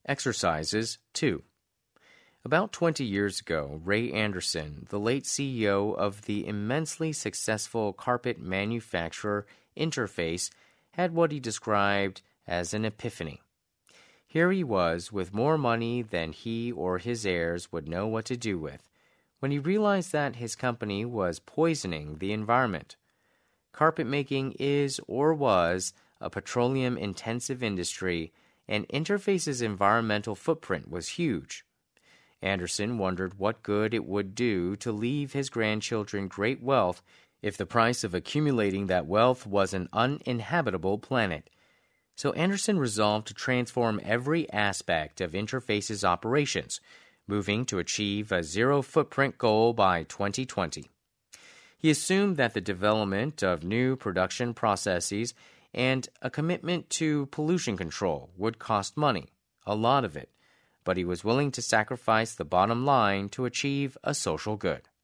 Exercises 2. About 20 years ago, Ray Anderson, the late CEO of the immensely successful carpet manufacturer Interface, had what he described as an epiphany. Here he was with more money than he or his heirs would know what to do with, when he realized that his company was poisoning the environment. Carpet making is or was a petroleum-intensive industry, and Interface's environmental footprint was huge. Anderson wondered what good it would do to leave his grandchildren great wealth if the price of accumulating that wealth was an uninhabitable planet. So Anderson resolved to transform every aspect of Interface's operations, moving to achieve a zero-footprint goal by 2020. He assumed that the development of new production processes and a commitment to pollution control would cost money, a lot of it, but he was willing to sacrifice the bottom line to achieve a social good.